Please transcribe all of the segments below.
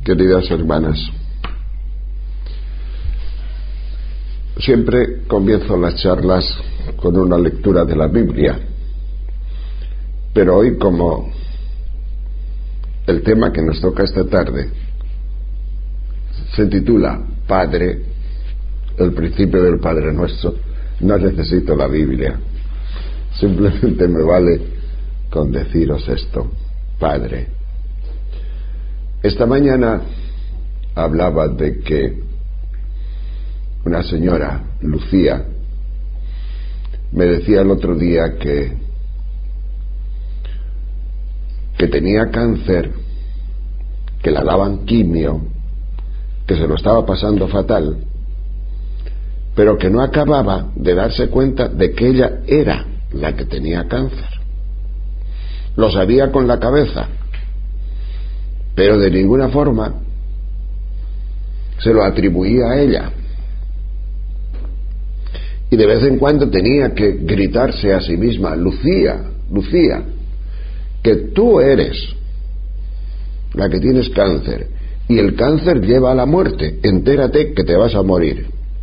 Queridas hermanas, siempre comienzo las charlas con una lectura de la Biblia, pero hoy, como el tema que nos toca esta tarde se titula Padre, el principio del Padre Nuestro, no necesito la Biblia, simplemente me vale con deciros esto: Padre. Esta mañana hablaba de que una señora, Lucía, me decía el otro día que tenía cáncer, que la daban quimio, que se lo estaba pasando fatal, pero que no acababa de darse cuenta de que ella era la que tenía cáncer. Lo sabía con la cabeza, pero de ninguna forma se lo atribuía a ella. Y de vez en cuando tenía que gritarse a sí misma: Lucía, Lucía, que tú eres la que tienes cáncer, y el cáncer lleva a la muerte, entérate que te vas a morir.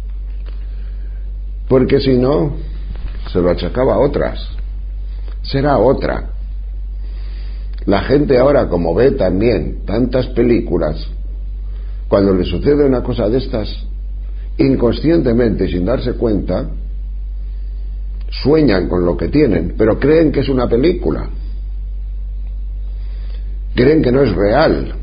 Porque si no, se lo achacaba a otras, será otra. La gente ahora, como ve también tantas películas, cuando le sucede una cosa de estas, inconscientemente, sin darse cuenta, sueñan con lo que tienen, pero creen que es una película, creen que no es real.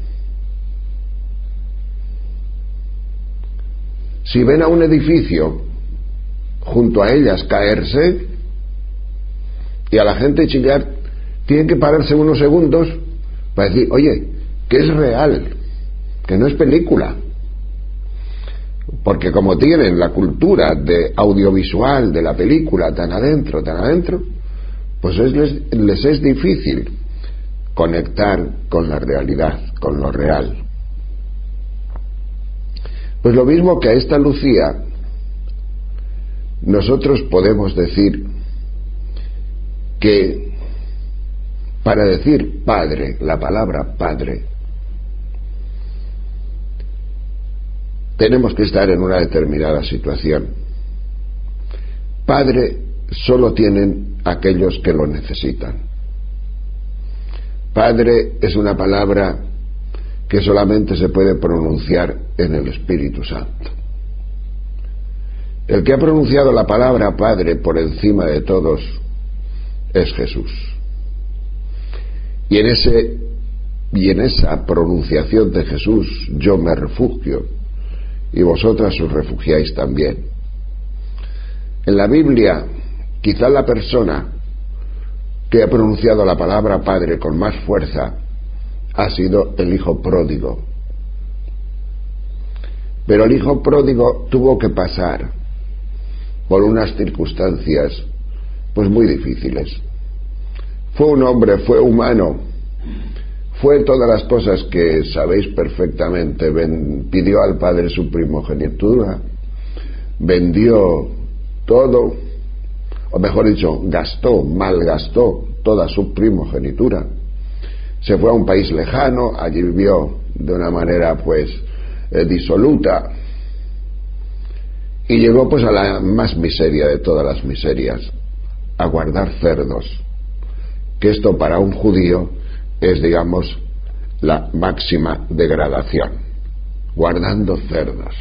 Si ven a un edificio junto a ellas caerse y a la gente chillar, tienen que pararse unos segundos para decir: oye, que es real, que no es película. Porque como tienen la cultura de audiovisual de la película tan adentro, pues les es difícil conectar con la realidad, con lo real. Pues lo mismo que a esta Lucía, nosotros podemos decir que para decir Padre, la palabra Padre, tenemos que estar en una determinada situación. Padre solo tienen aquellos que lo necesitan. Padre es una palabra que solamente se puede pronunciar en el Espíritu Santo. El que ha pronunciado la palabra Padre por encima de todos es Jesús. Y en esa pronunciación de Jesús yo me refugio, y vosotras os refugiáis también. En la Biblia, quizá la persona que ha pronunciado la palabra Padre con más fuerza ha sido el hijo pródigo. Pero el hijo pródigo tuvo que pasar por unas circunstancias pues muy difíciles. Fue un hombre, fue humano, fue todas las cosas que sabéis perfectamente. Pidió al Padre su primogenitura, vendió todo, o mejor dicho, malgastó toda su primogenitura. Se fue a un país lejano, allí vivió de una manera disoluta, y llegó pues a la más miseria de todas las miserias, a guardar cerdos, que esto para un judío es, digamos, la máxima degradación, guardando cerdos.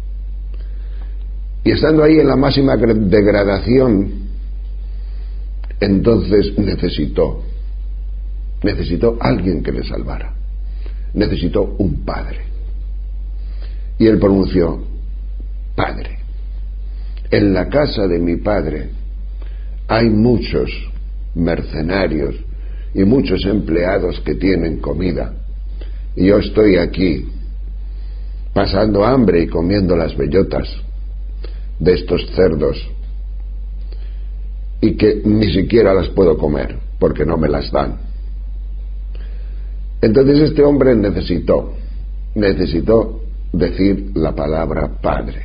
Y estando ahí en la máxima degradación, entonces necesitó alguien que le salvara, necesitó un padre. Y él pronunció: Padre, en la casa de mi padre hay muchos mercenarios y muchos empleados que tienen comida, y yo estoy aquí pasando hambre y comiendo las bellotas de estos cerdos, y que ni siquiera las puedo comer porque no me las dan. Entonces este hombre necesitó decir la palabra Padre.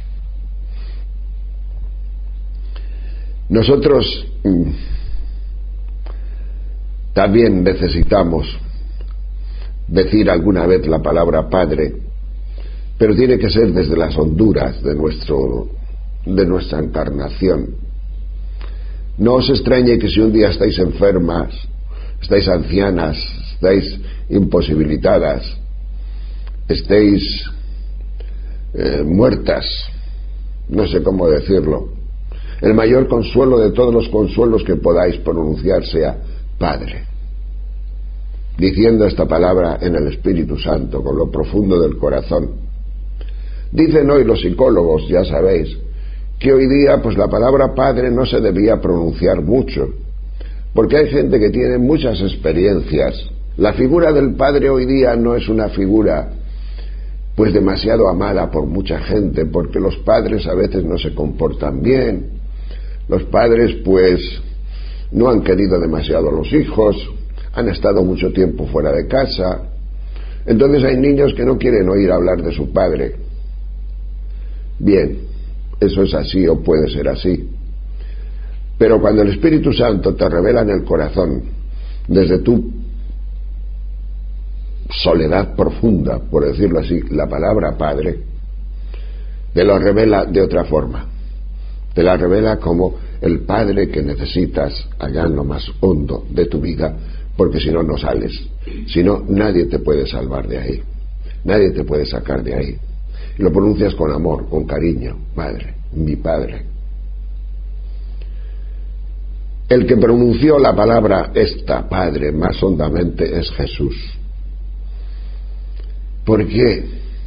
decir alguna vez la palabra Padre, pero tiene que ser desde las honduras de nuestra encarnación. No os extrañe que si un día estáis enfermas, estáis ancianas, estáis imposibilitadas, estéis muertas, no sé cómo decirlo, el mayor consuelo de todos los consuelos que podáis pronunciar sea Padre, diciendo esta palabra en el Espíritu Santo, con lo profundo del corazón. Dicen hoy los psicólogos, ya sabéis, que hoy día pues la palabra Padre no se debía pronunciar mucho, porque hay gente que tiene muchas experiencias. La figura del Padre hoy día no es una figura pues demasiado amada por mucha gente, porque los padres a veces no se comportan bien, los padres pues no han querido demasiado a los hijos, han estado mucho tiempo fuera de casa, entonces hay niños que no quieren oír hablar de su padre. Bien, eso es así o puede ser así, pero cuando el Espíritu Santo te revela en el corazón, desde tu soledad profunda, por decirlo así, la palabra Padre, te lo revela de otra forma, te la revela como el Padre que necesitas allá en lo más hondo de tu vida, porque si no, no sales, si no, nadie te puede salvar de ahí, nadie te puede sacar de ahí, y lo pronuncias con amor, con cariño, Padre, mi Padre. El que pronunció la palabra esta, Padre, más hondamente es Jesús. ¿Por qué?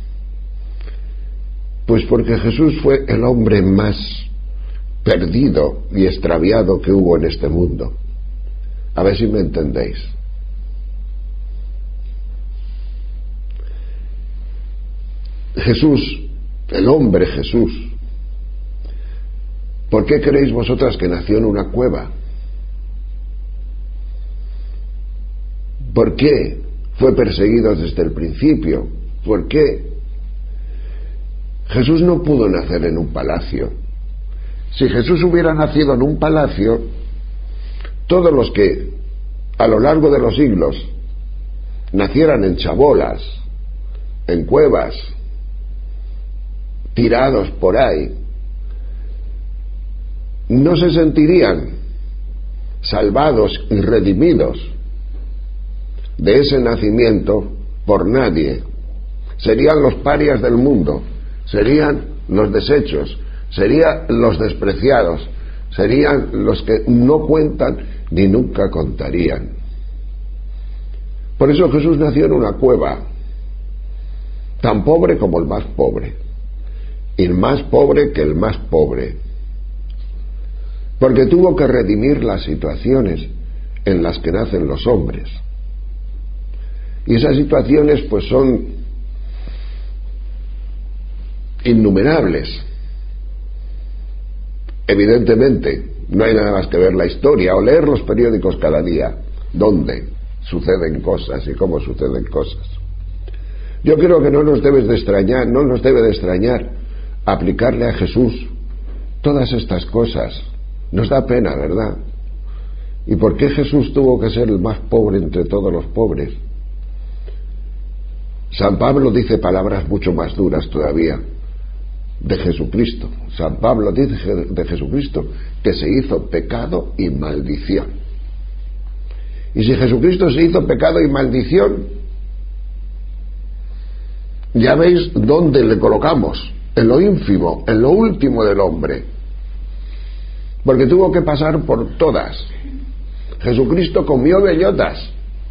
Pues porque Jesús fue el hombre más perdido y extraviado que hubo en este mundo. A ver si me entendéis. Jesús, el hombre Jesús, ¿por qué creéis vosotras que nació en una cueva? ¿Por qué fue perseguido desde el principio? ¿Por qué? Jesús no pudo nacer en un palacio. Si Jesús hubiera nacido en un palacio, todos los que a lo largo de los siglos nacieran en chabolas, en cuevas, tirados por ahí, no se sentirían salvados y redimidos de ese nacimiento por nadie. Serían los parias del mundo, serían los desechos, serían los despreciados, serían los que no cuentan ni nunca contarían. Por eso Jesús nació en una cueva, tan pobre como el más pobre, y más pobre que el más pobre, porque tuvo que redimir las situaciones en las que nacen los hombres. Y esas situaciones pues son innumerables. Evidentemente, no hay nada más que ver la historia o leer los periódicos cada día, donde suceden cosas y cómo suceden cosas. Yo creo que no nos debe de extrañar aplicarle a Jesús todas estas cosas. Nos da pena, ¿verdad? ¿Y por qué Jesús tuvo que ser el más pobre entre todos los pobres? San Pablo dice palabras mucho más duras todavía de Jesucristo. San Pablo dice de Jesucristo que se hizo pecado y maldición. Y si Jesucristo se hizo pecado y maldición, ya veis dónde le colocamos, en lo ínfimo, en lo último del hombre, porque tuvo que pasar por todas. Jesucristo comió bellotas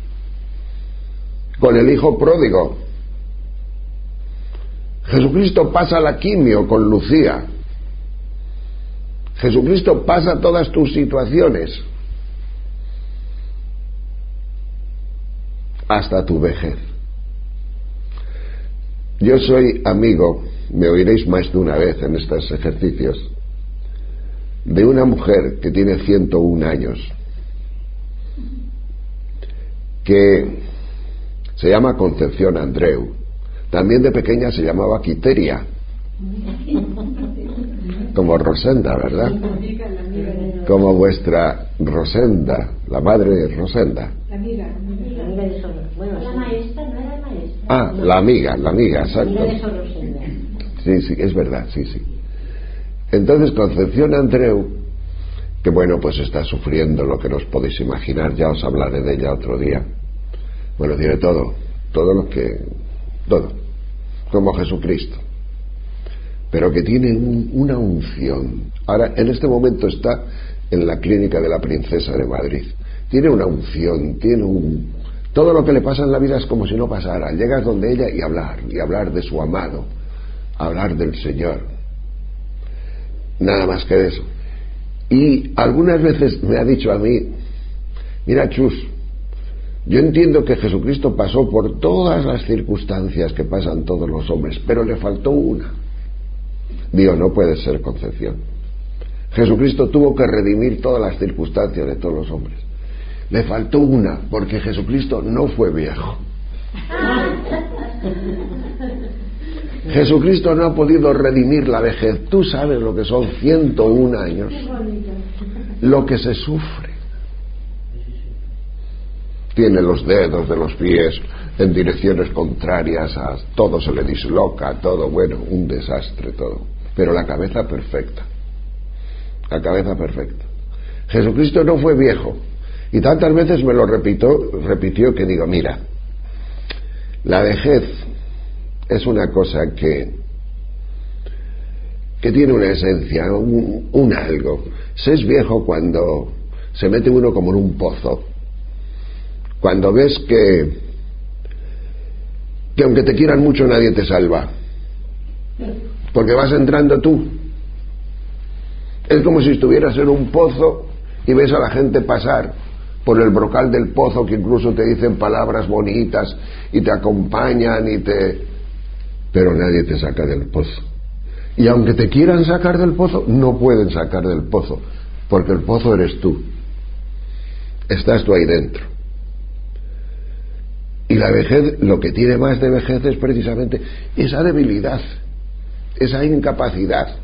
con el hijo pródigo. Jesucristo pasa la quimio con Lucía. Jesucristo pasa todas tus situaciones hasta tu vejez. Yo soy amigo, me oiréis más de una vez en estos ejercicios, de una mujer que tiene 101 años, que se llama Concepción Andreu. También de pequeña se llamaba Quiteria, como Rosenda, ¿verdad? Como vuestra Rosenda, la madre de Rosenda. La amiga de Sonia. Bueno, la maestra, ¿no? Ah, la amiga, exacto. Sí, es verdad, sí. Entonces Concepción Andreu, que bueno, pues está sufriendo lo que no os podéis imaginar, ya os hablaré de ella otro día. Bueno, tiene todo, como Jesucristo, pero que tiene una unción. Ahora, en este momento está en la clínica de la Princesa de Madrid. Tiene una unción, todo lo que le pasa en la vida es como si no pasara. Llegas donde ella y hablar de su amado, hablar del Señor, nada más que eso. Y algunas veces me ha dicho a mí, mira Chus, yo entiendo que Jesucristo pasó por todas las circunstancias que pasan todos los hombres, pero le faltó una. Digo, no puede ser, Concepción. Jesucristo tuvo que redimir todas las circunstancias de todos los hombres. Le faltó una, porque Jesucristo no fue viejo. Jesucristo no ha podido redimir la vejez. Tú sabes lo que son 101 años, lo que se sufre. Tiene los dedos de los pies en direcciones contrarias, a todo se le disloca, todo, bueno, un desastre todo. Pero la cabeza perfecta. Jesucristo no fue viejo. Y tantas veces me lo repitió que digo, mira, la vejez es una cosa que tiene una esencia, un algo. Se es viejo cuando se mete uno como en un pozo. Cuando ves que aunque te quieran mucho nadie te salva. Porque vas entrando tú. Es como si estuvieras en un pozo y ves a la gente pasar por el brocal del pozo, que incluso te dicen palabras bonitas y te acompañan pero nadie te saca del pozo. Y aunque te quieran sacar del pozo, no pueden sacar del pozo, porque el pozo eres tú. Estás tú ahí dentro. Y la vejez, lo que tiene más de vejez es precisamente esa debilidad, esa incapacidad.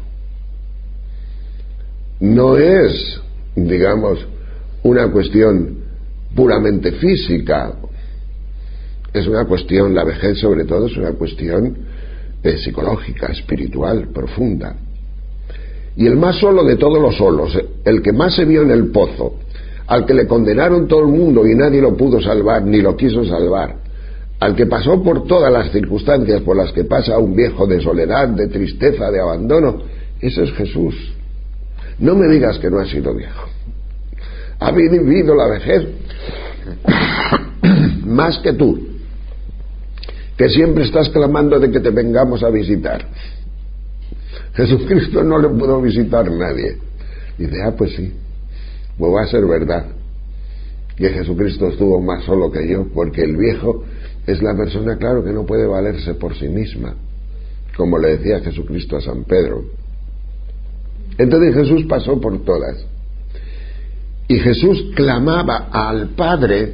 No es, digamos, una cuestión puramente física. Es una cuestión, la vejez sobre todo es una cuestión psicológica, espiritual, profunda. Y el más solo de todos los solos, el que más se vio en el pozo, al que le condenaron todo el mundo y nadie lo pudo salvar ni lo quiso salvar, al que pasó por todas las circunstancias por las que pasa un viejo, de soledad, de tristeza, de abandono, ese es Jesús. No me digas que no ha sido viejo. Ha vivido la vejez más que tú, que siempre estás clamando de que te vengamos a visitar. Jesucristo no le pudo visitar nadie. Dice, pues sí, pues va a ser verdad que Jesucristo estuvo más solo que yo, porque el viejo es la persona, claro, que no puede valerse por sí misma, como le decía Jesucristo a San Pedro. Entonces Jesús pasó por todas. Y Jesús clamaba al Padre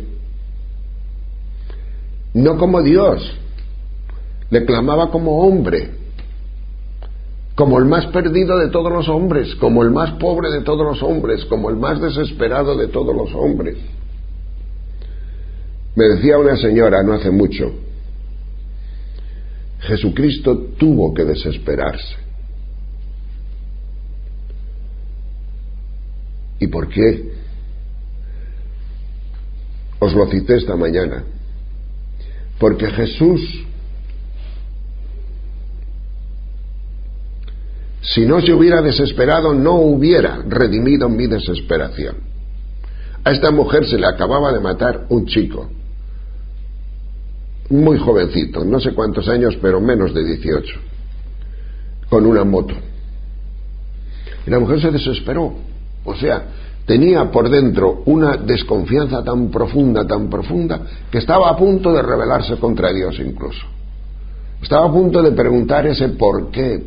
no como Dios, le clamaba como hombre, como el más perdido de todos los hombres, como el más pobre de todos los hombres, como el más desesperado de todos los hombres. Me decía una señora no hace mucho, Jesucristo tuvo que desesperarse. ¿Y por qué? Os lo cité esta mañana. Porque Jesús, si no se hubiera desesperado, no hubiera redimido mi desesperación. A esta mujer se le acababa de matar un chico, muy jovencito, no sé cuántos años, pero menos de 18, con una moto. Y la mujer se desesperó. O sea, tenía por dentro una desconfianza tan profunda, que estaba a punto de rebelarse contra Dios incluso. Estaba a punto de preguntar ese por qué,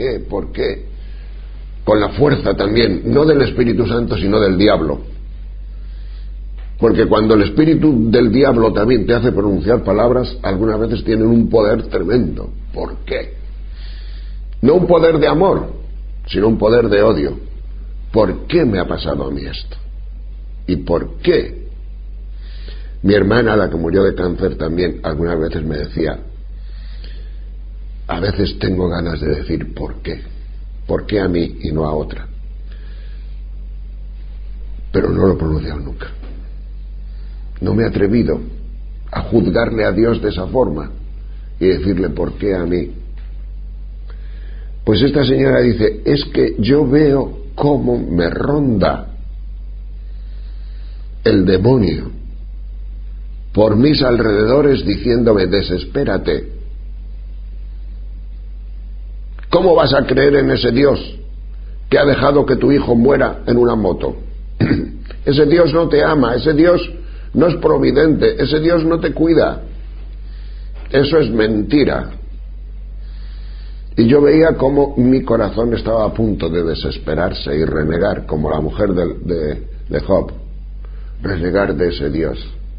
con la fuerza también, no del Espíritu Santo, sino del diablo. Porque cuando el espíritu del diablo también te hace pronunciar palabras, algunas veces tienen un poder tremendo. ¿Por qué? No un poder de amor, sino un poder de odio. ¿Por qué me ha pasado a mí esto? ¿Y por qué? Mi hermana, la que murió de cáncer también, algunas veces me decía, a veces tengo ganas de decir ¿por qué? ¿Por qué a mí y no a otra? Pero no lo he pronunciado nunca. No me he atrevido a juzgarle a Dios de esa forma y decirle ¿por qué a mí? Pues esta señora dice, es que yo veo cómo me ronda el demonio por mis alrededores diciéndome desespérate. ¿Cómo vas a creer en ese Dios que ha dejado que tu hijo muera en una moto? Ese Dios no te ama, ese Dios no es providente, ese Dios no te cuida. Eso es mentira. Y yo veía cómo mi corazón estaba a punto de desesperarse y renegar, como la mujer de Job, renegar de ese Dios.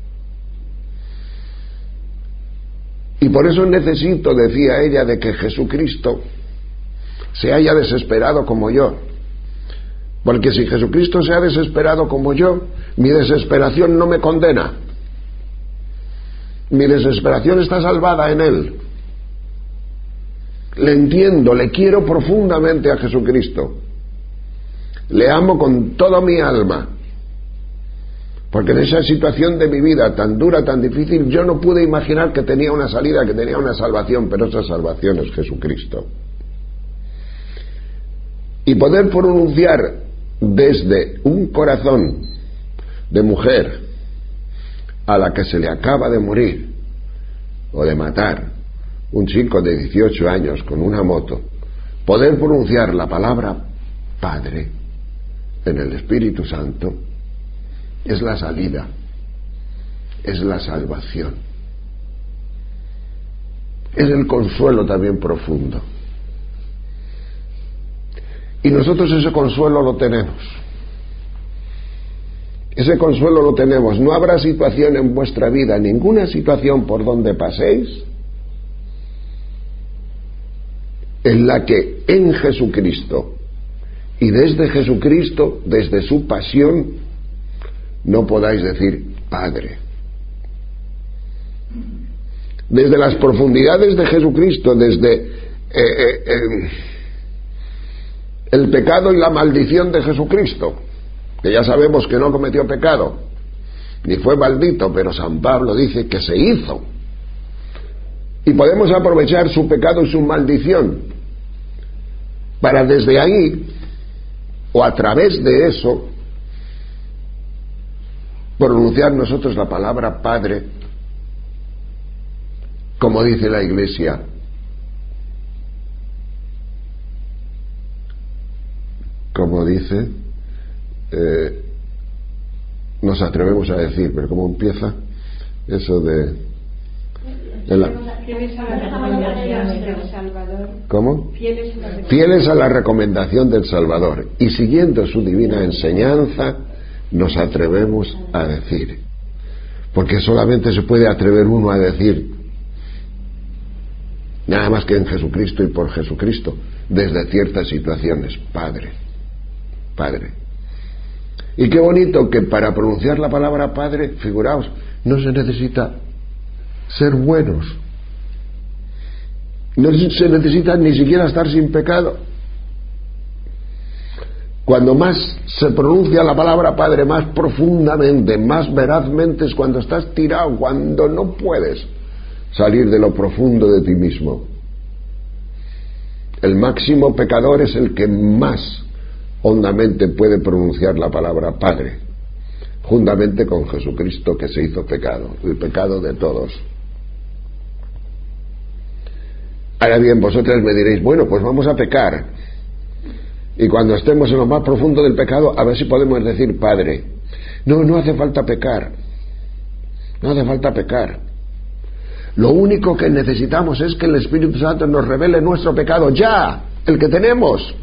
Y por eso necesito, decía ella, de que Jesucristo se haya desesperado como yo. Porque si Jesucristo se ha desesperado como yo, mi desesperación no me condena. Mi desesperación está salvada en Él. Le entiendo, le quiero profundamente a Jesucristo. Le amo con toda mi alma. Porque en esa situación de mi vida tan dura, tan difícil, yo no pude imaginar que tenía una salida, que tenía una salvación, pero esa salvación es Jesucristo. Y poder pronunciar desde un corazón de mujer a la que se le acaba de morir o de matar un chico de 18 años con una moto, poder pronunciar la palabra Padre en el Espíritu Santo es la salida, es la salvación, es el consuelo también profundo. Y nosotros ese consuelo lo tenemos. Ese consuelo lo tenemos. No habrá situación en vuestra vida, ninguna situación por donde paséis, en la que en Jesucristo y desde Jesucristo, desde su pasión, no podáis decir Padre. Desde las profundidades de Jesucristo, desde el pecado y la maldición de Jesucristo, que ya sabemos que no cometió pecado, ni fue maldito, pero San Pablo dice que se hizo. Y podemos aprovechar su pecado y su maldición para desde ahí, o a través de eso, pronunciar nosotros la palabra Padre, como dice la Iglesia, como dice, nos atrevemos a decir, pero ¿cómo empieza eso de ¿Cómo? Fieles a la recomendación del Salvador y siguiendo su divina enseñanza nos atrevemos a decir, porque solamente se puede atrever uno a decir nada más que en Jesucristo y por Jesucristo, desde ciertas situaciones, Padre, Padre. Y qué bonito que para pronunciar la palabra Padre, figuraos, no se necesita ser buenos, no se necesita ni siquiera estar sin pecado. Cuando más se pronuncia la palabra Padre, más profundamente, más verazmente, es cuando estás tirado, cuando no puedes salir de lo profundo de ti mismo. El máximo pecador es el que más hondamente puede pronunciar la palabra Padre, juntamente con Jesucristo que se hizo pecado, el pecado de todos. Ahora bien, vosotras me diréis, bueno, pues vamos a pecar, y cuando estemos en lo más profundo del pecado, a ver si podemos decir Padre. No hace falta pecar, no hace falta pecar. Lo único que necesitamos es que el Espíritu Santo nos revele nuestro pecado ya, el que tenemos.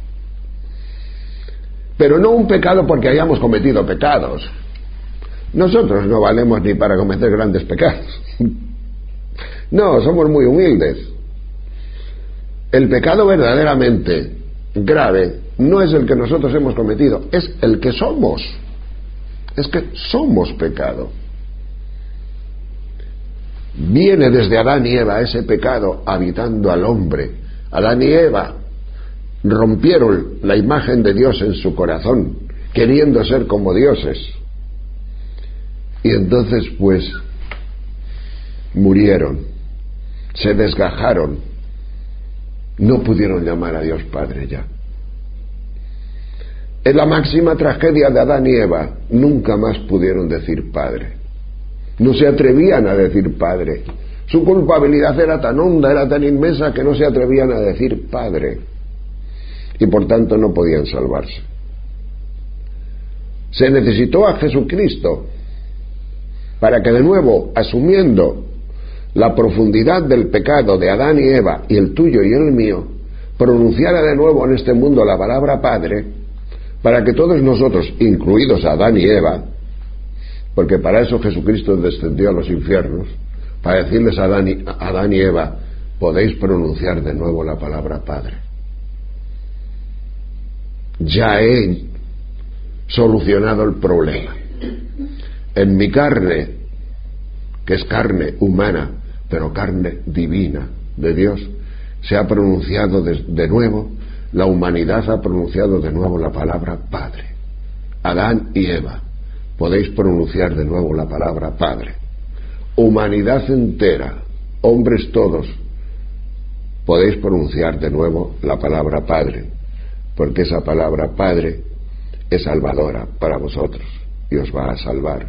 Pero no un pecado porque hayamos cometido pecados. Nosotros no valemos ni para cometer grandes pecados. No, somos muy humildes. El pecado verdaderamente grave no es el que nosotros hemos cometido, es el que somos. Es que somos pecado. Viene desde Adán y Eva ese pecado habitando al hombre. Adán y Eva rompieron la imagen de Dios en su corazón, queriendo ser como dioses. Y entonces pues murieron, se desgajaron, no pudieron llamar a Dios Padre ya. Es la máxima tragedia de Adán y Eva, nunca más pudieron decir Padre. No se atrevían a decir Padre. Su culpabilidad era tan honda, era tan inmensa que no se atrevían a decir Padre. Y por tanto no podían salvarse. Se necesitó a Jesucristo para que de nuevo, asumiendo la profundidad del pecado de Adán y Eva y el tuyo y el mío, pronunciara de nuevo en este mundo la palabra Padre, para que todos nosotros, incluidos Adán y Eva, porque para eso Jesucristo descendió a los infiernos, para decirles a Adán y Eva, podéis pronunciar de nuevo la palabra Padre. Ya he solucionado el problema. En mi carne, que es carne humana, pero carne divina de Dios, se ha pronunciado de nuevo, la humanidad ha pronunciado de nuevo la palabra Padre. Adán y Eva, podéis pronunciar de nuevo la palabra Padre. Humanidad entera, hombres todos, podéis pronunciar de nuevo la palabra Padre, porque esa palabra Padre es salvadora para vosotros y os va a salvar.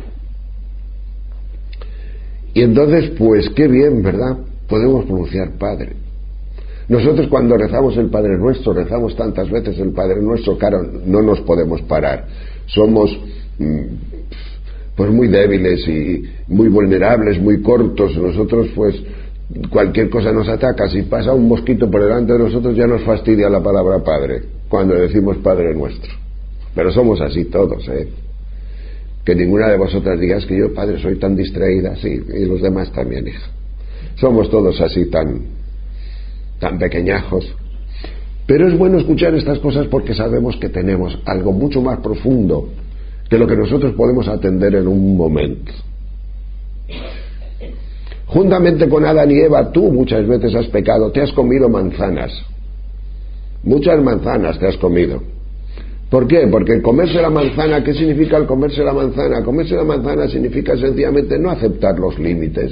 Y entonces, pues qué bien, ¿verdad? Podemos pronunciar Padre. Nosotros cuando rezamos el Padre Nuestro, rezamos tantas veces el Padre Nuestro, claro, no nos podemos parar. Somos pues muy débiles y muy vulnerables, muy cortos. Nosotros pues cualquier cosa nos ataca. Si pasa un mosquito por delante de nosotros ya nos fastidia la palabra Padre cuando decimos Padre Nuestro. Pero somos así todos, que ninguna de vosotras digas que yo, Padre, soy tan distraída. Sí, y los demás también, hija. Somos todos así tan pequeñajos. Pero es bueno escuchar estas cosas porque sabemos que tenemos algo mucho más profundo que lo que nosotros podemos atender en un momento. Juntamente con Adán y Eva, tú muchas veces has pecado, te has comido manzanas. Muchas manzanas te has comido. ¿Por qué? Porque el comerse la manzana, ¿qué significa el comerse la manzana? Comerse la manzana significa sencillamente no aceptar los límites.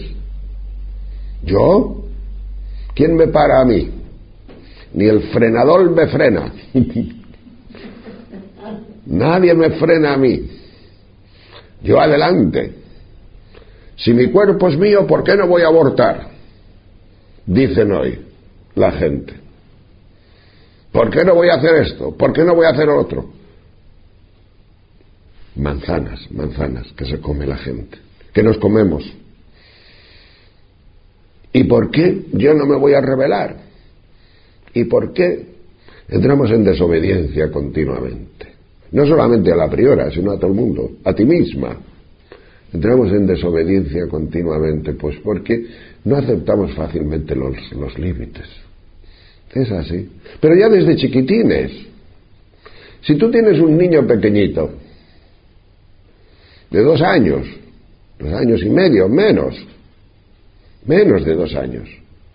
¿Yo? ¿Quién me para a mí? Ni el frenador me frena. Nadie me frena a mí. Yo adelante. Si mi cuerpo es mío, ¿por qué no voy a abortar? Dicen hoy la gente. ¿Por qué no voy a hacer esto? ¿Por qué no voy a hacer otro? Manzanas que se come la gente, que nos comemos. ¿Y por qué yo no me voy a rebelar? ¿Y por qué entramos en desobediencia continuamente? No solamente a la priora, sino a todo el mundo, a ti misma. Entramos en desobediencia continuamente, pues porque no aceptamos fácilmente los límites. Es así. Pero ya desde chiquitines. Si tú tienes un niño pequeñito, de 2 años, 2 años y medio, menos de 2 años,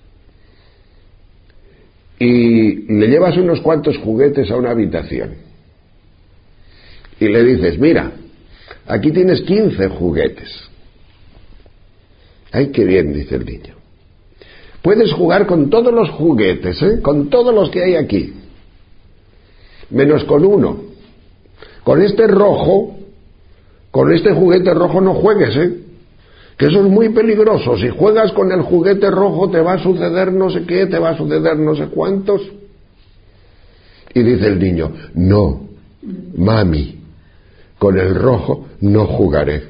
y le llevas unos cuantos juguetes a una habitación, y le dices, mira, aquí tienes 15 juguetes. ¡Ay, qué bien!, dice el niño. Puedes jugar con todos los juguetes, con todos los que hay aquí, menos con uno. Con este rojo, con este juguete rojo no juegues, que eso es muy peligroso. Si juegas con el juguete rojo te va a suceder no sé qué, te va a suceder no sé cuántos. Y dice el niño, no, mami, con el rojo no jugaré.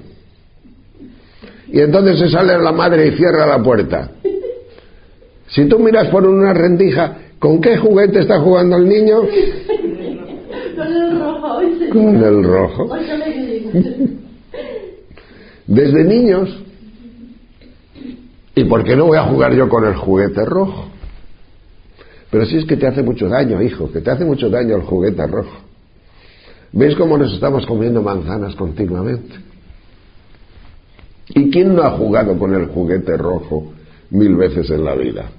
Y entonces se sale la madre y cierra la puerta. Si tú miras por una rendija, ¿con qué juguete está jugando el niño? Con el rojo. Con el rojo. Desde niños. ¿Y por qué no voy a jugar yo con el juguete rojo? Pero si es que te hace mucho daño, hijo, que te hace mucho daño el juguete rojo. ¿Ves cómo nos estamos comiendo manzanas continuamente? ¿Y quién no ha jugado con el juguete rojo 1000 veces en la vida?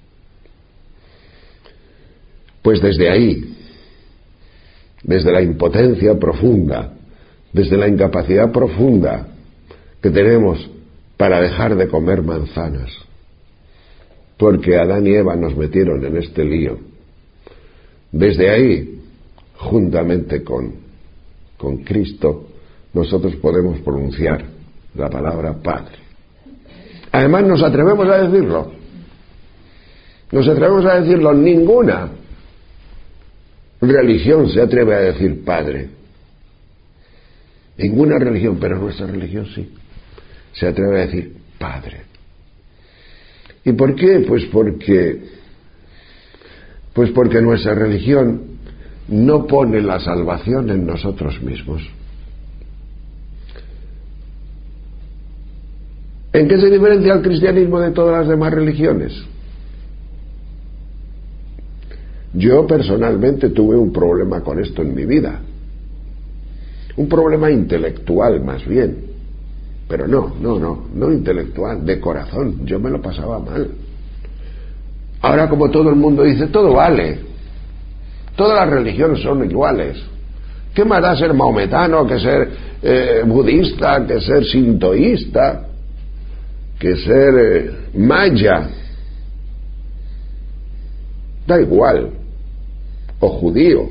Pues desde ahí, desde la impotencia profunda, desde la incapacidad profunda que tenemos para dejar de comer manzanas, porque Adán y Eva nos metieron en este lío, desde ahí, juntamente con Cristo, nosotros podemos pronunciar la palabra Padre. Además nos atrevemos a decirlo. Nos atrevemos a decirlo. Ninguna religión se atreve a decir Padre. Ninguna religión, pero nuestra religión sí. Se atreve a decir Padre. ¿Y por qué? Pues porque nuestra religión no pone la salvación en nosotros mismos. ¿En qué se diferencia el cristianismo de todas las demás religiones? Yo personalmente tuve un problema con esto en mi vida. Un problema intelectual más bien. Pero no intelectual, de corazón. Yo me lo pasaba mal. Ahora, como todo el mundo dice, todo vale. Todas las religiones son iguales. ¿Qué más da ser maometano que ser budista, que ser sintoísta, que ser maya? Da igual. O judío.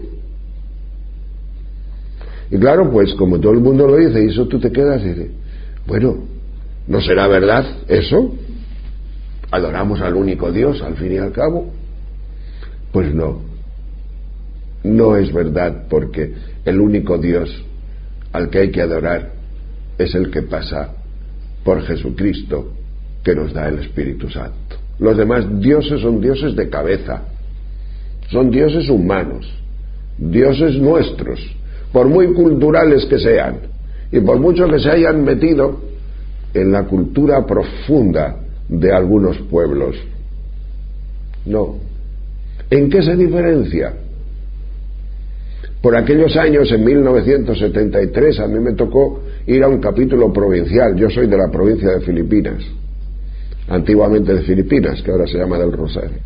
Y claro, pues como todo el mundo lo dice, y eso tú te quedas y dices, bueno, ¿no será verdad eso? ¿Adoramos al único Dios al fin y al cabo? Pues no es verdad, porque el único Dios al que hay que adorar es el que pasa por Jesucristo, que nos da el Espíritu Santo. Los demás dioses son dioses de cabeza, son dioses humanos, dioses nuestros, por muy culturales que sean y por mucho que se hayan metido en la cultura profunda de algunos pueblos. No. ¿En qué se diferencia? Por aquellos años, en 1973, a mí me tocó ir a un capítulo provincial. Yo soy de la provincia de Filipinas, antiguamente de Filipinas, que ahora se llama del Rosario.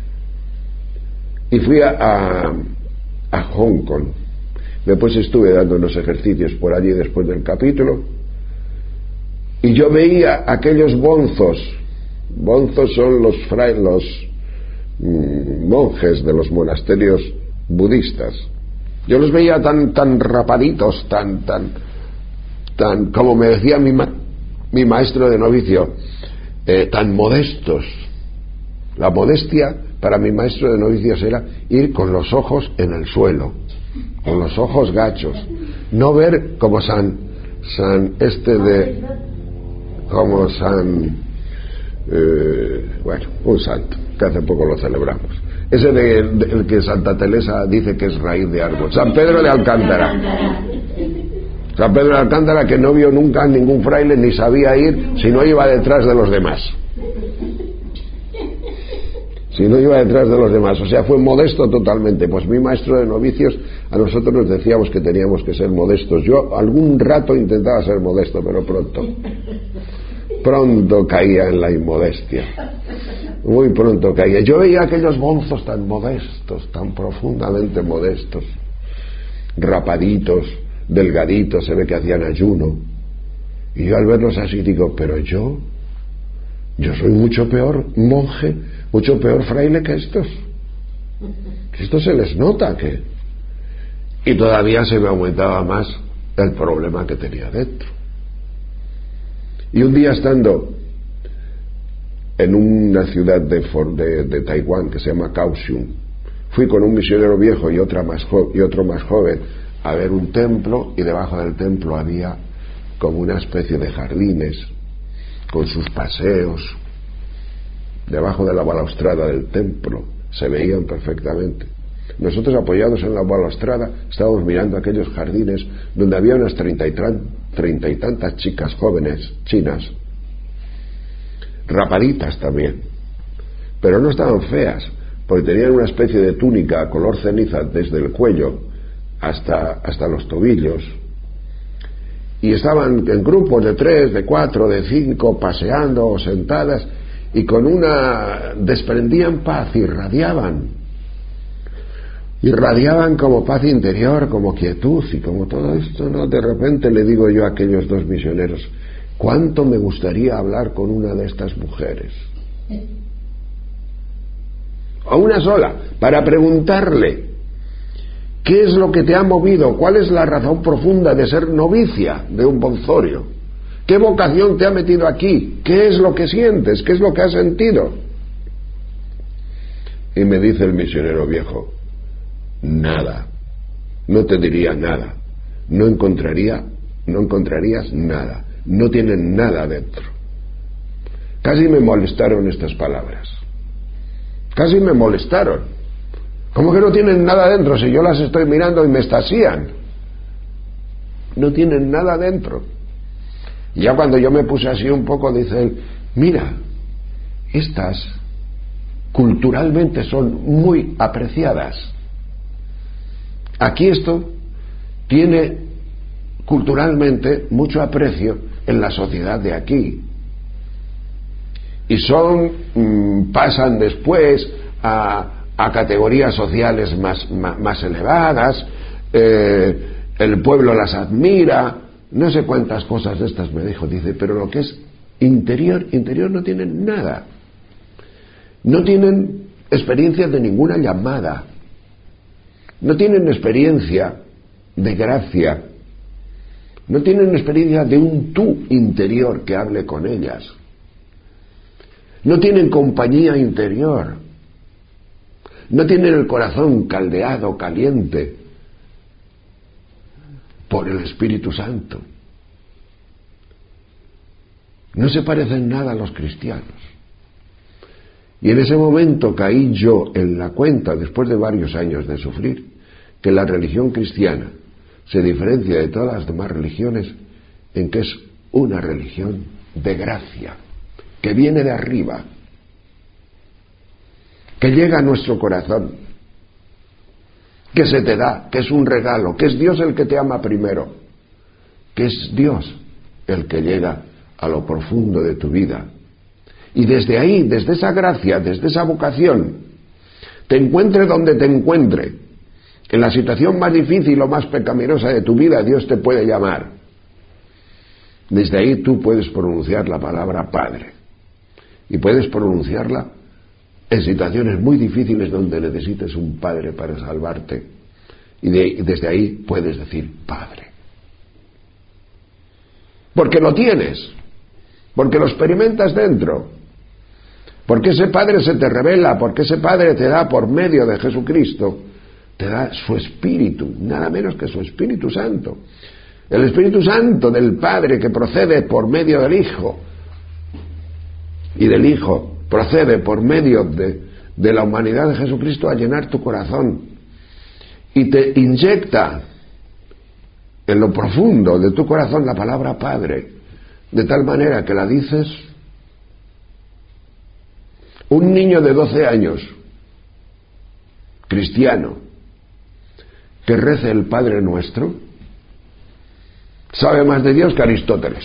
Y fui a Hong Kong. Después estuve dando unos ejercicios por allí después del capítulo, y yo veía aquellos bonzos. Bonzos son los monjes de los monasterios budistas. Yo los veía tan rapaditos, tan como me decía mi maestro de novicio, tan modestos. La modestia para mi maestro de novicios era ir con los ojos en el suelo, con los ojos gachos, no ver como un santo, que hace poco lo celebramos. Ese el que Santa Teresa dice que es raíz de árbol. San Pedro de Alcántara. San Pedro de Alcántara, que no vio nunca ningún fraile ni sabía ir si no iba detrás de los demás. O sea, fue modesto totalmente. Pues mi maestro de novicios, a nosotros nos decíamos que teníamos que ser modestos. Yo algún rato intentaba ser modesto, pero pronto caía en la inmodestia. Muy pronto caía. Yo veía aquellos bonzos tan modestos, tan profundamente modestos, rapaditos, delgaditos, se ve que hacían ayuno. Y yo al verlos así digo, pero yo soy mucho peor monje, mucho peor fraile que estos. Esto se les nota que... Y todavía se me aumentaba más el problema que tenía dentro. Y un día, estando en una ciudad de Taiwán que se llama Kaohsiung, fui con un misionero viejo y otro más joven a ver un templo, y debajo del templo había como una especie de jardines con sus paseos. Debajo de la balaustrada del templo se veían perfectamente. Nosotros, apoyados en la balaustrada, estábamos mirando aquellos jardines donde había unas 30 y tantas chicas jóvenes chinas, rapaditas también, pero no estaban feas, porque tenían una especie de túnica color ceniza desde el cuello hasta los tobillos, y estaban en grupos de 3, de 4, de 5, paseando o sentadas, y con una desprendían paz, irradiaban como paz interior, como quietud y como todo esto, ¿no? De repente le digo yo a aquellos 2 misioneros: ¿cuánto me gustaría hablar con una de estas mujeres? A una sola, para preguntarle: ¿qué es lo que te ha movido? ¿Cuál es la razón profunda de ser novicia de un Ponzorio? ¿Qué vocación te ha metido aquí? ¿Qué es lo que sientes? ¿Qué es lo que has sentido? Y me dice el misionero viejo: nada, no te diría nada, no encontrarías nada, no tienen nada dentro. Casi me molestaron estas palabras, casi me molestaron. ¿Cómo que no tienen nada dentro si yo las estoy mirando y me extasían? No tienen nada dentro. Y ya cuando yo me puse así un poco, dice él: mira, estas culturalmente son muy apreciadas. Aquí esto tiene culturalmente mucho aprecio en la sociedad de aquí. Y pasan después a categorías sociales más elevadas, el pueblo las admira, no sé cuántas cosas de estas me dijo. Dice: pero lo que es interior no tienen nada, no tienen experiencia de ninguna llamada, no tienen experiencia de gracia, no tienen experiencia de un tú interior que hable con ellas, no tienen compañía interior, no tienen el corazón caldeado, caliente por el Espíritu Santo. No se parecen nada a los cristianos. Y en ese momento caí yo en la cuenta, después de varios años de sufrir, que la religión cristiana se diferencia de todas las demás religiones en que es una religión de gracia, que viene de arriba, que llega a nuestro corazón, que se te da, que es un regalo, que es Dios el que te ama primero, que es Dios el que llega a lo profundo de tu vida. Y desde ahí, desde esa gracia, desde esa vocación, te encuentre donde te encuentre, en la situación más difícil o más pecaminosa de tu vida, Dios te puede llamar. Desde ahí tú puedes pronunciar la palabra Padre, y puedes pronunciarla en situaciones muy difíciles donde necesites un Padre para salvarte, y desde ahí puedes decir Padre, porque lo tienes, porque lo experimentas dentro, porque ese Padre se te revela, porque ese Padre te da por medio de Jesucristo, te da su Espíritu, nada menos que su Espíritu Santo, el Espíritu Santo del Padre, que procede por medio del Hijo, y del Hijo procede por medio de la humanidad de Jesucristo a llenar tu corazón, y te inyecta en lo profundo de tu corazón la palabra Padre, de tal manera que la dices. Un niño de 12 años, cristiano, que rece el Padre Nuestro, sabe más de Dios que Aristóteles,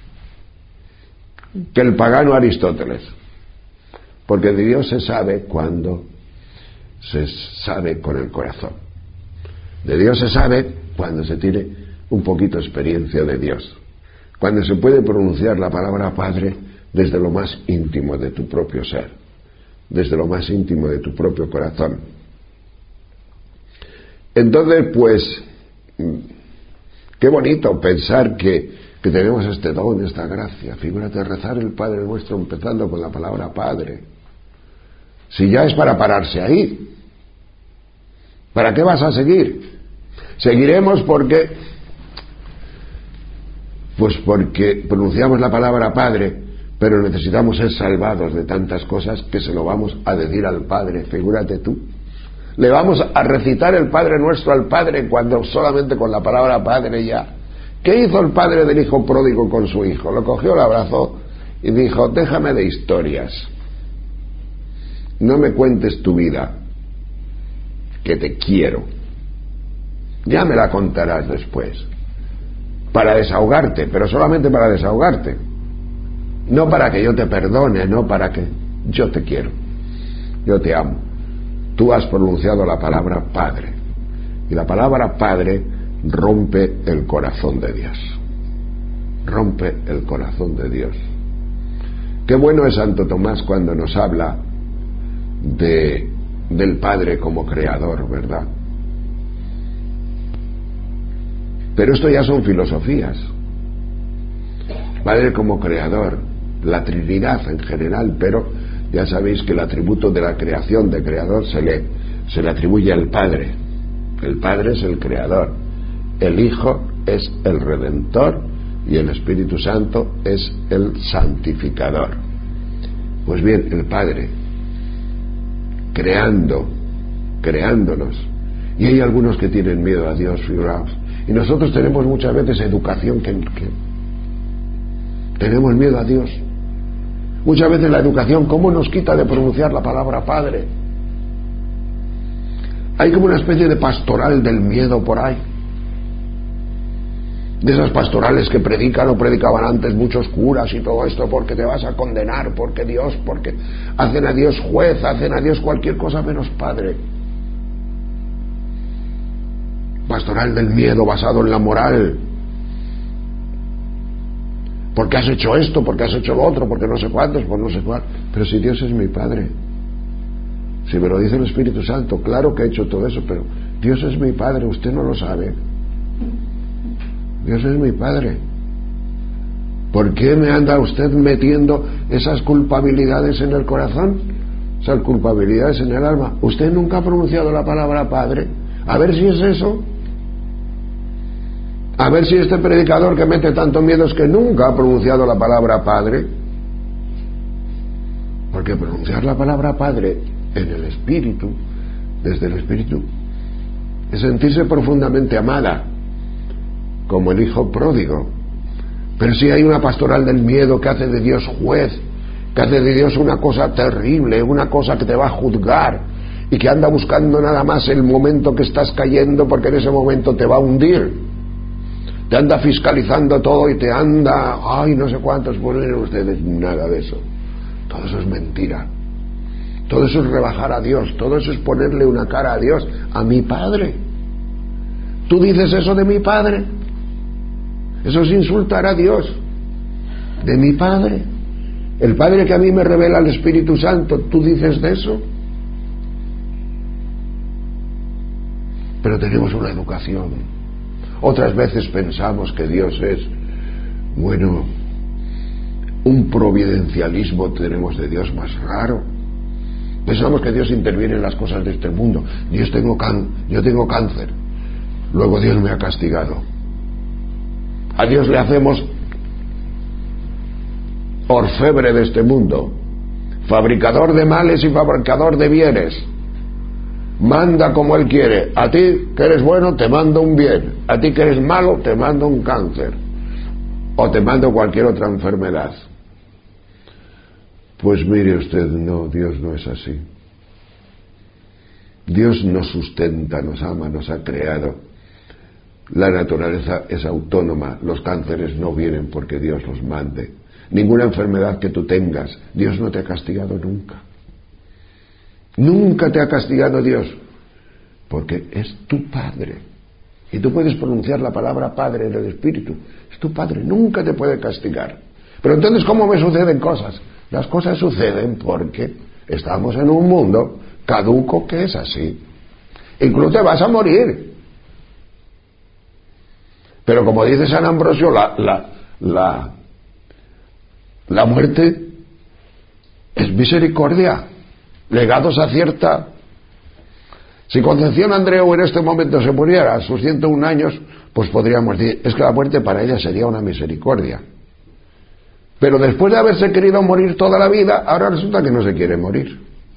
que el pagano Aristóteles, porque de Dios se sabe cuando se sabe con el corazón. De Dios se sabe cuando se tiene un poquito de experiencia de Dios, cuando se puede pronunciar la palabra Padre desde lo más íntimo de tu propio ser, desde lo más íntimo de tu propio corazón. Entonces, pues, qué bonito pensar que tenemos este don, esta gracia. Figúrate rezar el Padre Nuestro empezando con la palabra Padre. Si ya es para pararse ahí, ¿para qué vas a seguir? Seguiremos porque pronunciamos la palabra Padre, pero necesitamos ser salvados de tantas cosas que se lo vamos a decir al Padre. Figúrate tú, le vamos a recitar el Padre Nuestro al Padre cuando solamente con la palabra Padre ya. ¿Qué hizo el padre del hijo pródigo con su hijo? Lo cogió, lo abrazó y dijo: déjame de historias, no me cuentes tu vida, que te quiero, ya me la contarás después. para desahogarte, pero solamente para desahogarte. No para que yo te perdone, no para que yo te quiero, yo te amo. Tú has pronunciado la palabra Padre, y la palabra Padre rompe el corazón de Dios. Rompe el corazón de Dios. Qué bueno es Santo Tomás cuando nos habla del Padre como creador, ¿verdad? Pero esto ya son filosofías. Padre como creador, la Trinidad en general, pero ya sabéis que el atributo de la creación, de creador, se le atribuye al Padre. El Padre es el creador, el Hijo es el redentor y el Espíritu Santo es el santificador. Pues bien, el Padre creándonos, y hay algunos que tienen miedo a Dios, figuraos, y nosotros tenemos muchas veces educación que tenemos miedo a Dios. Muchas veces la educación, ¿cómo nos quita de pronunciar la palabra Padre? Hay como una especie de pastoral del miedo por ahí, de esas pastorales que predican o predicaban antes muchos curas y todo esto, porque te vas a condenar, porque hacen a Dios juez, hacen a Dios cualquier cosa menos Padre. Pastoral del miedo basado en la moral. Porque has hecho esto, porque has hecho lo otro, porque no sé cuántos, por no sé cuál. Pero si Dios es mi Padre, si me lo dice el Espíritu Santo, claro que he hecho todo eso, pero Dios es mi Padre, usted no lo sabe. Dios es mi Padre. ¿Por qué me anda usted metiendo esas culpabilidades en el corazón? Esas culpabilidades en el alma. Usted nunca ha pronunciado la palabra Padre. A ver si es eso. A ver si este predicador que mete tanto miedo es que nunca ha pronunciado la palabra Padre. Porque pronunciar la palabra Padre en el Espíritu, desde el Espíritu, es sentirse profundamente amada, como el hijo pródigo. Pero si hay una pastoral del miedo que hace de Dios juez, que hace de Dios una cosa terrible, una cosa que te va a juzgar, y que anda buscando nada más el momento que estás cayendo, porque en ese momento te va a hundir. Te anda fiscalizando todo y te anda, no sé cuántos, pues miren ustedes, nada de eso. Todo eso es mentira. Todo eso es rebajar a Dios, todo eso es ponerle una cara a Dios, a mi Padre. ¿Tú dices eso de mi Padre? Eso es insultar a Dios. De mi Padre. El Padre que a mí me revela el Espíritu Santo, ¿tú dices de eso? Pero tenemos una educación. Otras veces pensamos que Dios es, un providencialismo tenemos de Dios más raro. Pensamos que Dios interviene en las cosas de este mundo. Yo tengo cáncer, luego Dios me ha castigado. A Dios le hacemos orfebre de este mundo, fabricador de males y fabricador de bienes. Manda como Él quiere. A ti que eres bueno te mando un bien, a ti que eres malo te mando un cáncer, o te mando cualquier otra enfermedad. Pues mire usted, no, Dios no es así. Dios nos sustenta, nos ama, nos ha creado. La naturaleza es autónoma, los cánceres no vienen porque Dios los mande. Ninguna enfermedad que tú tengas, Dios no te ha castigado nunca. Nunca te ha castigado Dios, porque es tu Padre. Y tú puedes pronunciar la palabra Padre en el Espíritu. Es tu Padre, nunca te puede castigar. Pero entonces, ¿cómo me suceden cosas? Las cosas suceden porque estamos en un mundo caduco que es así. Incluso te vas a morir. Pero como dice San Ambrosio, la muerte es misericordia. Legados a cierta. Si Concepción Andreu en este momento se muriera a sus 101 años, pues podríamos decir, es que la muerte para ella sería una misericordia. Pero después de haberse querido morir toda la vida, ahora resulta que no se quiere morir.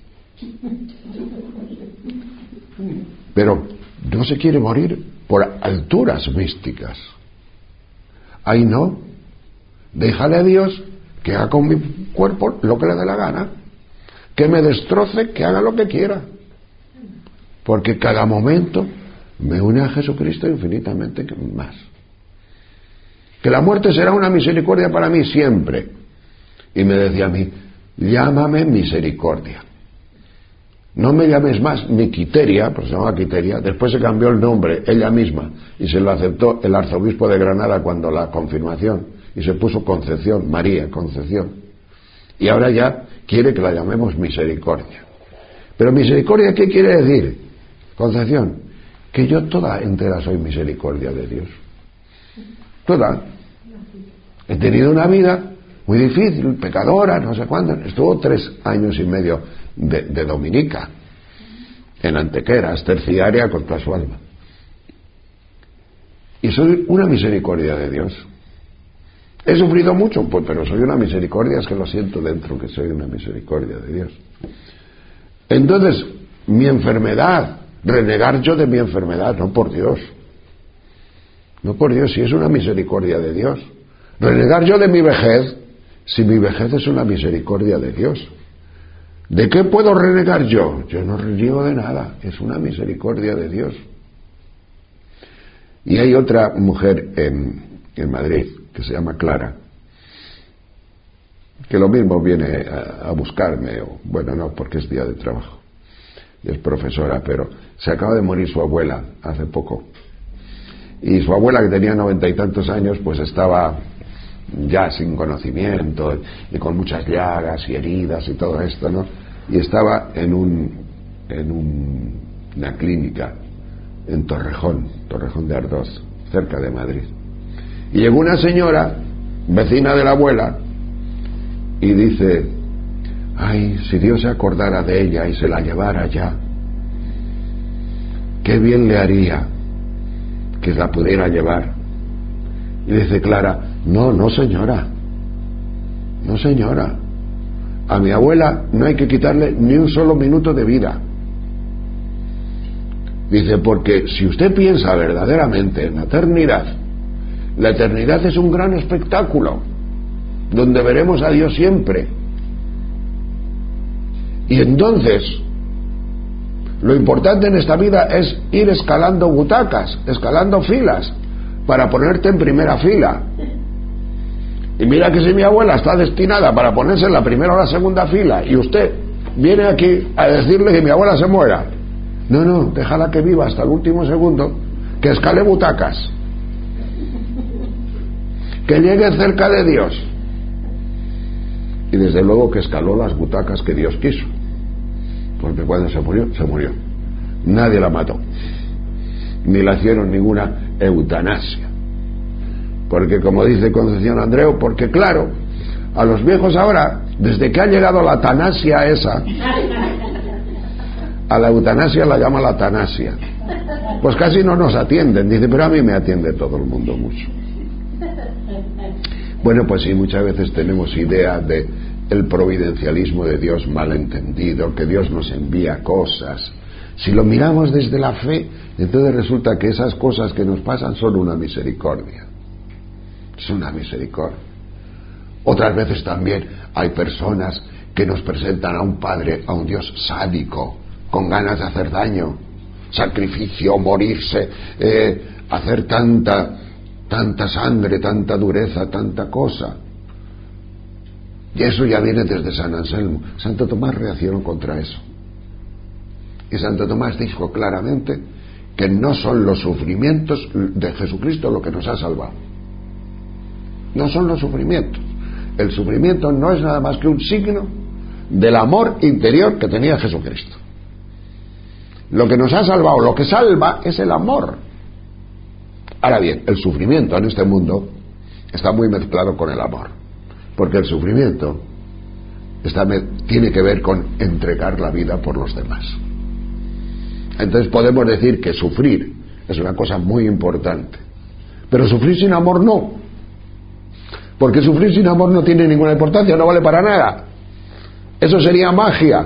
Pero no se quiere morir por alturas místicas. Ahí no. Déjale a Dios que haga con mi cuerpo lo que le dé la gana. Que me destroce, que haga lo que quiera. Porque cada momento me une a Jesucristo infinitamente más. que la muerte será una misericordia para mí siempre. Y me decía a mí, llámame misericordia. No me llames más ni Quiteria, pues se llamaba Quiteria, después se cambió el nombre, ella misma, y se lo aceptó el arzobispo de Granada cuando la confirmación, y se puso Concepción, María Concepción. Y ahora ya quiere que la llamemos misericordia. Pero misericordia, ¿qué quiere decir? Concepción, que yo toda entera soy misericordia de Dios. Toda. He tenido una vida muy difícil, pecadora, no sé cuándo. Estuvo 3 años y medio de dominica en Antequeras, terciaria contra su alma. Y soy una misericordia de Dios. He sufrido mucho, pues, pero soy una misericordia, es que lo siento dentro, que soy una misericordia de Dios. Entonces, mi enfermedad, renegar yo de mi enfermedad, no por Dios. No por Dios, si es una misericordia de Dios. Renegar yo de mi vejez, si mi vejez es una misericordia de Dios. ¿De qué puedo renegar yo? Yo no reniego de nada, es una misericordia de Dios. Y hay otra mujer en Madrid, que se llama Clara, que lo mismo viene a buscarme, o, bueno, no, porque es día de trabajo, y es profesora, pero se acaba de morir su abuela hace poco. Y su abuela, que tenía 90 y tantos años, pues estaba ya sin conocimiento y con muchas llagas y heridas y todo esto, ¿no? Y estaba en una clínica en Torrejón de Ardoz, cerca de Madrid. Y llegó una señora, vecina de la abuela, y dice, ay, si Dios se acordara de ella y se la llevara ya, qué bien le haría que la pudiera llevar. Y dice Clara, no señora, a mi abuela no hay que quitarle ni un solo minuto de vida. Dice, porque si usted piensa verdaderamente en la eternidad es un gran espectáculo donde veremos a Dios siempre. Y entonces lo importante en esta vida es ir escalando butacas, escalando filas, para ponerte en primera fila. Y mira que si mi abuela está destinada para ponerse en la primera o la segunda fila, y usted viene aquí a decirle que mi abuela se muera, no, déjala que viva hasta el último segundo, que escale butacas, que llegue cerca de Dios. Y desde luego que escaló las butacas que Dios quiso, porque cuando se murió. Nadie la mató, ni le hicieron ninguna eutanasia, porque como dice Concepción Andreu, porque claro, a los viejos ahora, desde que ha llegado la tanasia esa, a la eutanasia la llama la tanasia, pues casi no nos atienden. Dice, pero a mí me atiende todo el mundo mucho. Bueno, pues sí, muchas veces tenemos idea de el providencialismo de Dios mal entendido, que Dios nos envía cosas. Si lo miramos desde la fe, entonces resulta que esas cosas que nos pasan son una misericordia. Es una misericordia. Otras veces también hay personas que nos presentan a un Padre, a un Dios sádico, con ganas de hacer daño, sacrificio, morirse, hacer tanta sangre, tanta dureza, tanta cosa. Y eso ya viene desde San Anselmo. Santo Tomás reaccionó contra eso. Y Santo Tomás dijo claramente que no son los sufrimientos de Jesucristo lo que nos ha salvado. No son los sufrimientos. El sufrimiento no es nada más que un signo del amor interior que tenía Jesucristo. Lo que nos ha salvado, lo que salva, es el amor. Ahora bien, el sufrimiento en este mundo está muy mezclado con el amor, porque el sufrimiento tiene que ver con entregar la vida por los demás. Entonces podemos decir que sufrir es una cosa muy importante, pero sufrir sin amor no, porque sufrir sin amor no tiene ninguna importancia, no vale para nada. Eso sería magia.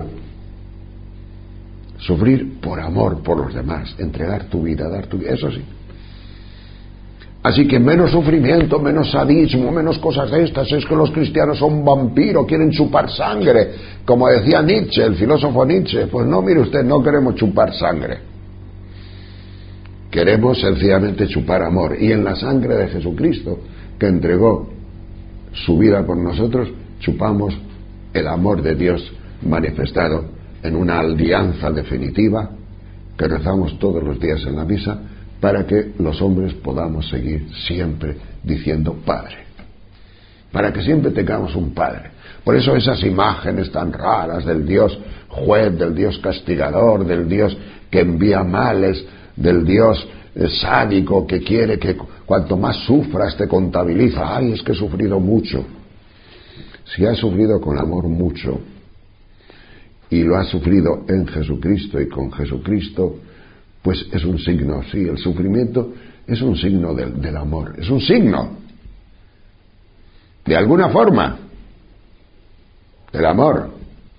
Sufrir por amor por los demás, entregar tu vida, dar tu vida, eso sí. Así que menos sufrimiento, menos sadismo, menos cosas de estas. Es que los cristianos son vampiros, quieren chupar sangre, como decía Nietzsche, el filósofo Nietzsche. Pues no, mire usted, no queremos chupar sangre, queremos sencillamente chupar amor. Y en la sangre de Jesucristo que entregó su vida por nosotros, chupamos el amor de Dios manifestado en una alianza definitiva que rezamos todos los días en la misa para que los hombres podamos seguir siempre diciendo Padre, para que siempre tengamos un Padre. Por eso esas imágenes tan raras del Dios juez, del Dios castigador, del Dios que envía males, del Dios sádico que quiere que cuanto más sufras te contabiliza. Ay, es que he sufrido mucho. Si has sufrido con amor mucho y lo has sufrido en Jesucristo y con Jesucristo, pues es un signo, sí, el sufrimiento es un signo del amor, es un signo, de alguna forma, del amor,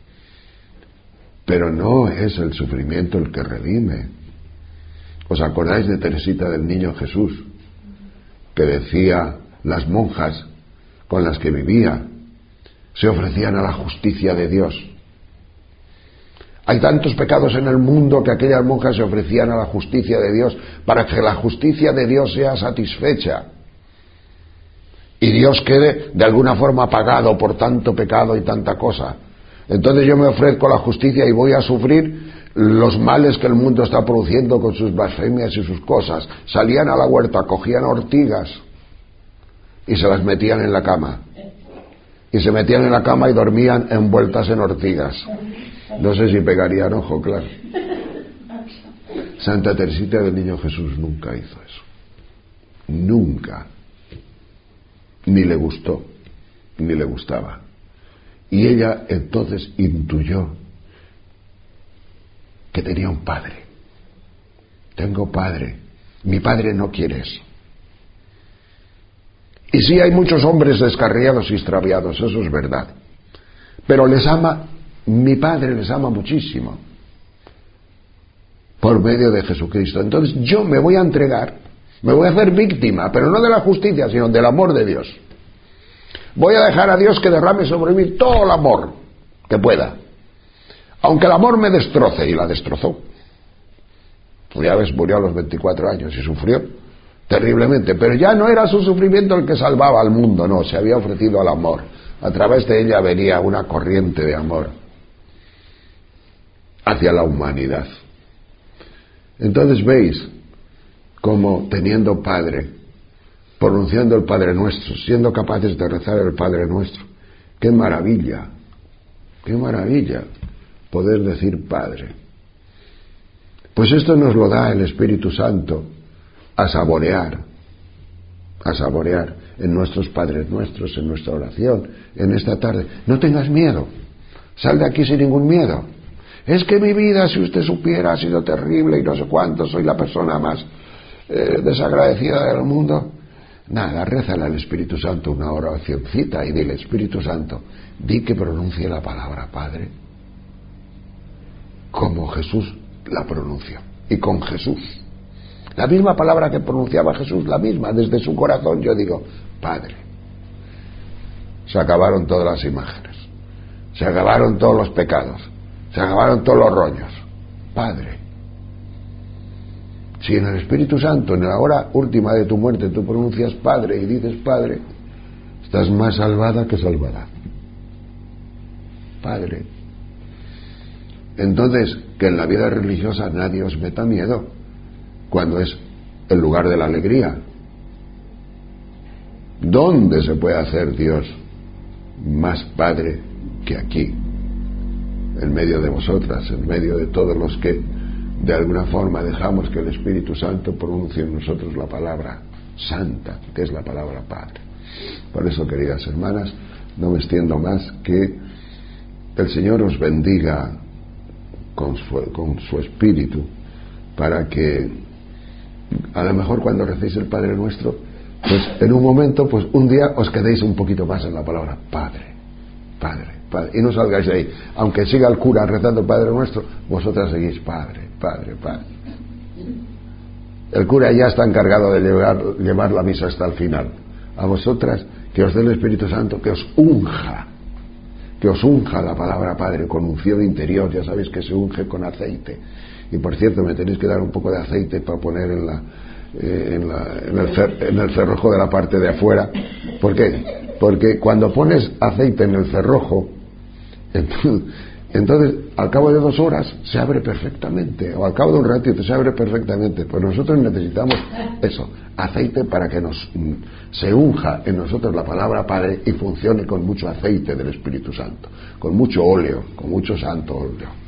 pero no es el sufrimiento el que redime. ¿Os acordáis de Teresita del Niño Jesús? Que decía, las monjas con las que vivía se ofrecían a la justicia de Dios. Hay tantos pecados en el mundo que aquellas monjas se ofrecían a la justicia de Dios para que la justicia de Dios sea satisfecha y Dios quede de alguna forma pagado por tanto pecado y tanta cosa. Entonces yo me ofrezco a la justicia y voy a sufrir los males que el mundo está produciendo con sus blasfemias y sus cosas. Salían a la huerta, cogían ortigas y se las metían en la cama. Y se metían en la cama y dormían envueltas en ortigas. No sé si pegarían ojo, claro. Santa Teresita del Niño Jesús nunca hizo eso. Nunca. Ni le gustó, ni le gustaba. Y ella entonces intuyó que tenía un padre. Tengo padre. Mi padre no quiere eso. Y sí, hay muchos hombres descarriados y extraviados, eso es verdad. Pero les ama, mi padre les ama muchísimo. Por medio de Jesucristo. Entonces yo me voy a entregar, me voy a hacer víctima, pero no de la justicia, sino del amor de Dios. Voy a dejar a Dios que derrame sobre mí todo el amor que pueda. Aunque el amor me destroce, y la destrozó. Ya ves, murió a los 24 años y sufrió terriblemente, pero ya no era su sufrimiento el que salvaba al mundo, no, se había ofrecido al amor. A través de ella venía una corriente de amor hacia la humanidad. Entonces veis como teniendo Padre, pronunciando el Padre Nuestro, siendo capaces de rezar el Padre Nuestro, qué maravilla poder decir Padre. Pues esto nos lo da el Espíritu Santo a saborear en nuestros Padres Nuestros, en nuestra oración, en esta tarde. No tengas miedo, sal de aquí sin ningún miedo. Es que mi vida, si usted supiera, ha sido terrible y no sé cuánto, soy la persona más desagradecida del mundo. Nada, rézale al Espíritu Santo una oracióncita y dile, Espíritu Santo, di que pronuncie la palabra Padre como Jesús la pronunció, y con Jesús. La misma palabra que pronunciaba Jesús, la misma, desde su corazón yo digo, Padre. Se acabaron todas las imágenes, se acabaron todos los pecados, se acabaron todos los rollos. Padre. Si en el Espíritu Santo, en la hora última de tu muerte, tú pronuncias Padre y dices Padre, estás más salvada que salvada. Padre. Entonces, que en la vida religiosa nadie os meta miedo cuando es el lugar de la alegría. ¿Dónde se puede hacer Dios más Padre que aquí? En medio de vosotras, en medio de todos los que de alguna forma dejamos que el Espíritu Santo pronuncie en nosotros la palabra santa, que es la palabra Padre. Por eso, queridas hermanas, no me extiendo más, que el Señor os bendiga con su Espíritu, para que a lo mejor cuando recéis el Padre Nuestro, pues en un momento, pues un día os quedéis un poquito más en la palabra Padre, Padre, Padre, y no salgáis de ahí. Aunque siga el cura rezando el Padre Nuestro, vosotras seguís Padre, Padre, Padre. El cura ya está encargado de llevar la misa hasta el final. A vosotras, que os dé el Espíritu Santo, que os unja la palabra Padre con unción interior. Ya sabéis que se unge con aceite. Y por cierto, me tenéis que dar un poco de aceite para poner en el cerrojo de la parte de afuera. ¿Por qué? Porque cuando pones aceite en el cerrojo, entonces al cabo de 2 horas se abre perfectamente, o al cabo de un ratito se abre perfectamente. Pues nosotros necesitamos eso, aceite, para que se unja en nosotros la palabra Padre y funcione con mucho aceite del Espíritu Santo, con mucho óleo, con mucho santo óleo.